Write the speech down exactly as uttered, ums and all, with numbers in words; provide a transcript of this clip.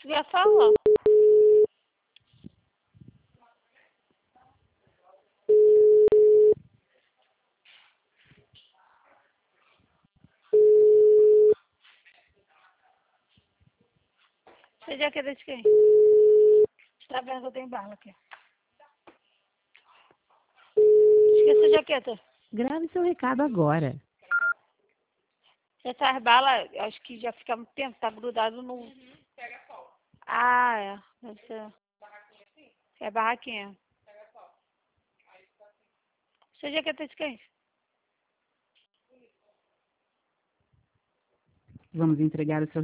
conseguia falar. Essa jaqueta de quem? Tá vendo que eu tenho bala aqui. Esqueci a jaqueta. Grave seu recado agora. Essas balas, acho que já fica muito tempo, tá grudado no... Uhum, pega sol. Ah, é. Deve ser. É barraquinha. Pega sol. Essa jaqueta de quem? Vamos entregar o seu